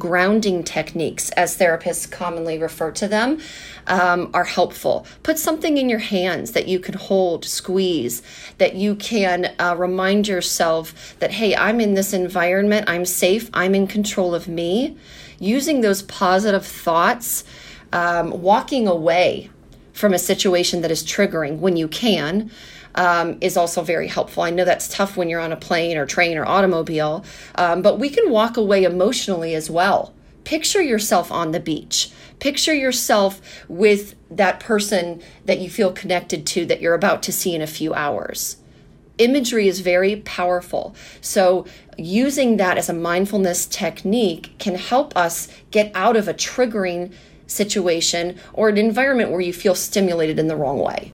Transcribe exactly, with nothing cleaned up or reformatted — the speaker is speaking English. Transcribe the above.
grounding techniques, as therapists commonly refer to them, um, are helpful. Put something in your hands that you can hold, squeeze, that you can uh, remind yourself that, hey, I'm in this environment, I'm safe, I'm in control of me. Using those positive thoughts, um, walking away from a situation that is triggering when you can, um, is also very helpful. I know that's tough when you're on a plane or train or automobile, um, but we can walk away emotionally as well. Picture yourself on the beach. Picture yourself with that person that you feel connected to that you're about to see in a few hours. Imagery is very powerful. So using that as a mindfulness technique can help us get out of a triggering situation or an environment where you feel stimulated in the wrong way.